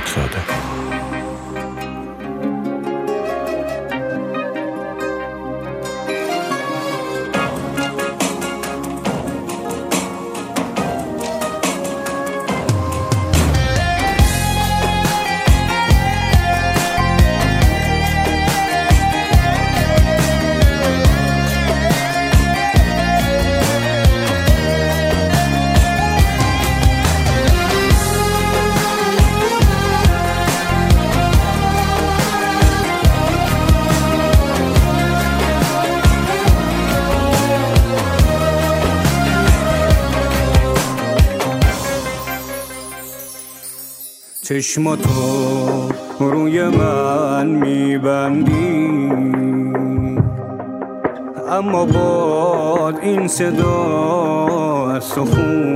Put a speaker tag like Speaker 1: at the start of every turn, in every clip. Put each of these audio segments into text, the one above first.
Speaker 1: فرخزاده. چشماتو روی من میبندی، اما باد این صدا از تو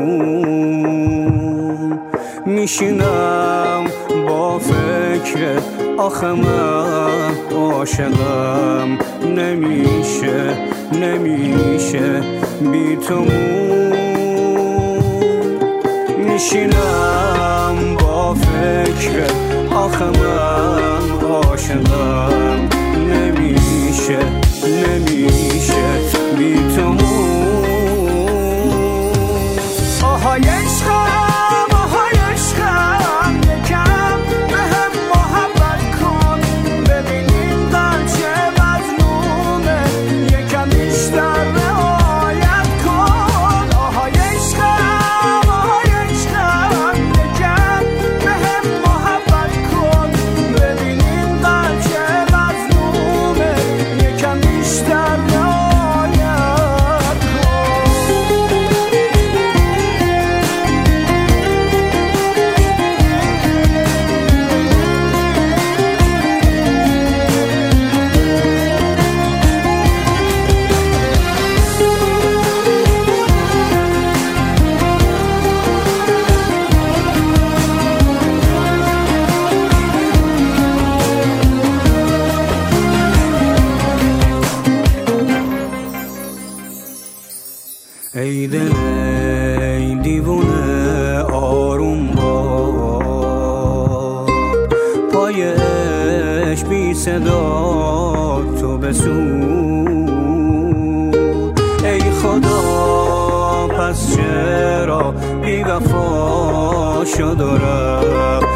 Speaker 1: خون میشینم با فکر آخه من عاشقم نمیشه بی تو میشینم با فکر آخه من عاشقم نمیشه بی تو آهای عشقم یکم به هم محبت کن، ببینیم قلب چه مظلومه، یکم بیشتر رعایت کن. آهای عشقم یکم به هم محبت کن، ببینیم قلب چه مظلومه، یکم بیشتر رعایت کن. ای دل ای دیوونه آروم باد، پای عشق بی صدا تو بسود. ای خدا پس چرا بی وفا شد و رفت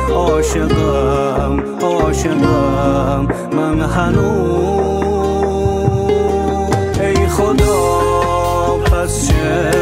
Speaker 1: عاشقم من هنوز. ای خدا پس چرا